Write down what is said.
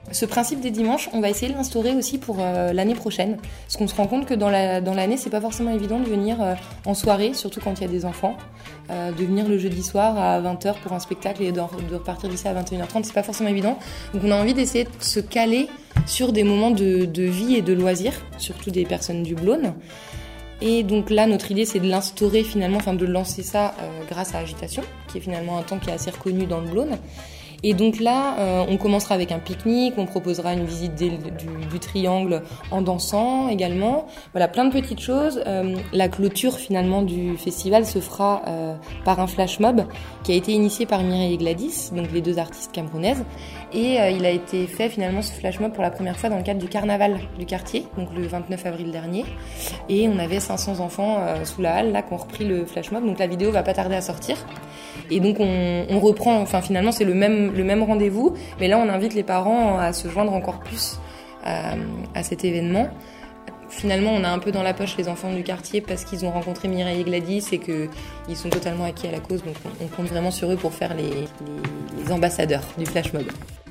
Ce principe des dimanches, on va essayer de l'instaurer aussi pour l'année prochaine. Parce qu'on se rend compte que dans l'année, c'est pas forcément évident de venir en soirée, surtout quand il y a des enfants. De venir le jeudi soir à 20h pour un spectacle et de repartir d'ici à 21h30, c'est pas forcément évident. Donc on a envie d'essayer de se caler sur des moments de vie et de loisirs, surtout des personnes du Blône. Et donc là, notre idée, c'est de l'instaurer finalement, enfin de lancer ça grâce à Agitation, qui est finalement un temps qui est assez reconnu dans le Blône. Et donc là, on commencera avec un pique-nique, on proposera une visite du triangle en dansant également. Voilà, plein de petites choses. La clôture finalement du festival se fera par un flash mob qui a été initié par Mireille et Gladys, donc les deux artistes camerounaises. Et il a été fait finalement ce flash mob pour la première fois dans le cadre du carnaval du quartier, donc le 29 avril dernier. Et on avait 500 enfants sous la halle là qui ont repris le flash mob, donc la vidéo va pas tarder à sortir. Et donc on reprend, enfin finalement c'est le même rendez-vous, mais là on invite les parents à se joindre encore plus à cet événement. Finalement on a un peu dans la poche les enfants du quartier parce qu'ils ont rencontré Mireille et Gladys et qu'ils sont totalement acquis à la cause, donc on compte vraiment sur eux pour faire les ambassadeurs du flash mob.